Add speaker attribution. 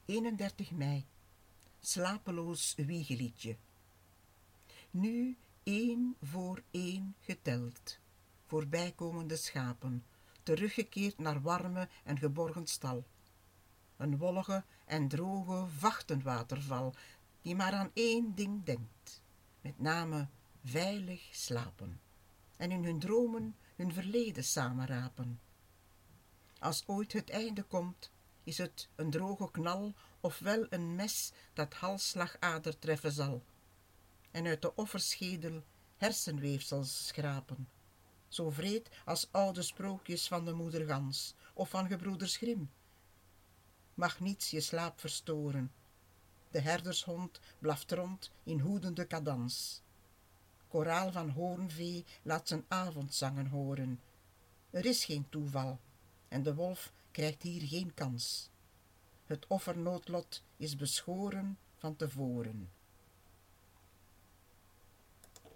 Speaker 1: 31 mei, slapeloos wiegeliedje. Nu één voor één geteld, voorbijkomende schapen, teruggekeerd naar warme en geborgen stal. Een wollige en droge vachtenwaterval, die maar aan één ding denkt, met name veilig slapen, en in hun dromen hun verleden samenrapen. Als ooit het einde komt, is het een droge knal, ofwel een mes dat halsslagader treffen zal, en uit de offerschedel hersenweefsels schrapen, zo wreed als oude sprookjes van de moeder Gans of van gebroeders Grimm. Mag niets je slaap verstoren, de herdershond blaft rond in hoedende cadans. Koraal van hoornvee laat zijn avondzangen horen. Er is geen toeval en de wolf krijgt hier geen kans. Het offernoodlot is beschoren van tevoren.